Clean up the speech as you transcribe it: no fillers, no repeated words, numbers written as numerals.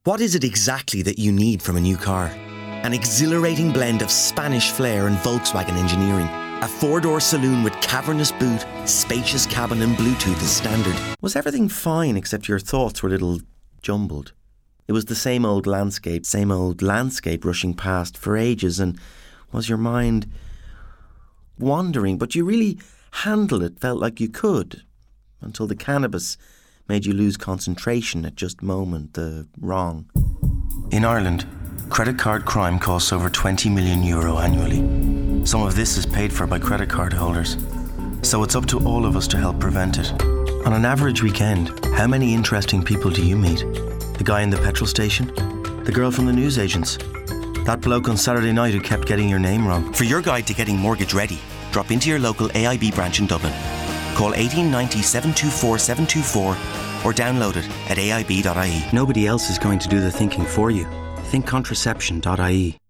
What is it exactly that you need from a new car? An exhilarating blend of Spanish flair and Volkswagen engineering. A four-door saloon with cavernous boot, spacious cabin and Bluetooth as standard. Was everything fine except your thoughts were a little jumbled? It was the same old landscape rushing past for ages, and was your mind wandering? But you really handled it, felt like you could, until the cannabis made you lose concentration at just the wrong. In Ireland, credit card crime costs over €20 million annually. Some of this is paid for by credit card holders. So it's up to all of us to help prevent it. On an average weekend, how many interesting people do you meet? The guy in the petrol station? The girl from the newsagents? That bloke on Saturday night who kept getting your name wrong? For your guide to getting mortgage ready, drop into your local AIB branch in Dublin. Call 1890 724 724 or download it at aib.ie. Nobody else is going to do the thinking for you. Thinkcontraception.ie.